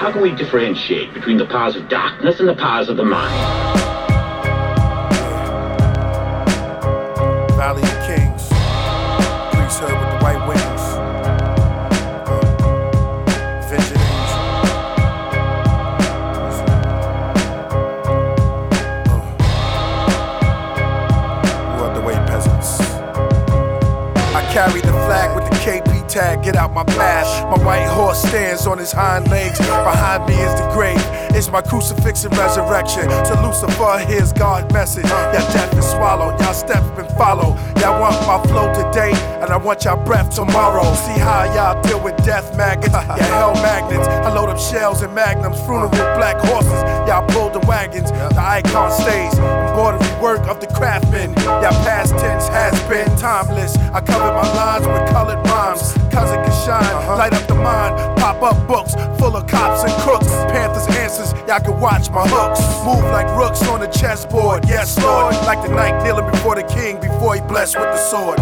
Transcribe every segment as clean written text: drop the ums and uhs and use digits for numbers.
How can we differentiate between the powers of darkness and the powers of the mind? Valley of Kings, priesthood with the white wings, vengeance angel. Who are the white peasants? I carry the flag with the KP tag, get out my path. My white horse stands on his hind legs. Behind me is the grave. It's my crucifix and resurrection. To Lucifer, here's God's message. Y'all death is swallowed, y'all steps been followed. Y'all want my flow today, and I want y'all breath tomorrow. See how y'all deal with death maggots, yeah, hell magnets. I load up shells and magnums, funeral black horses. Y'all pull the wagons, the icon stays. Embroidery work of the craftsman. Y'all past tense has been timeless. I covered my lines with colored rhymes. Cousin can shine, light up the mind. Pop up books full of cops and crooks. Panthers answers, y'all can watch my hooks. Move like rooks on the chessboard, yes Lord. Like the knight kneeling before the king before he blessed with the sword.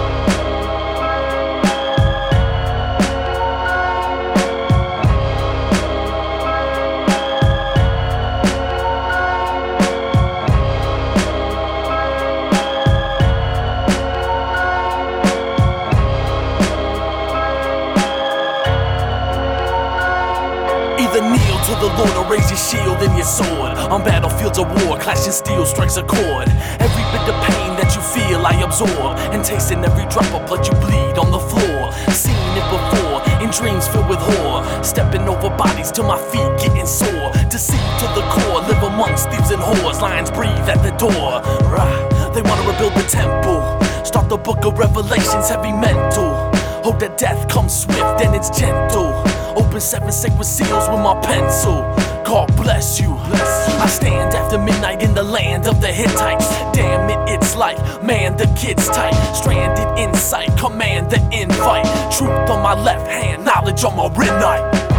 Either kneel to the Lord or raise your shield and your sword. On battlefields of war, clashing steel strikes a chord. Every bit of pain that you feel I absorb, and tasting every drop of blood you bleed on the floor. Seen it before, in dreams filled with horror. Stepping over bodies till my feet getting sore. Deceived to the core, live amongst thieves and whores. Lions breathe at the door. They wanna rebuild the temple, start the book of Revelations, heavy mental. Hope that death comes swift and it's gentle. Open 7 sacred seals with my pencil. God bless you. I stand after midnight in the land of the Hittites. Damn it, it's like, man, the kid's tight. Stranded in sight, command the invite. Truth on my left hand, knowledge on my right.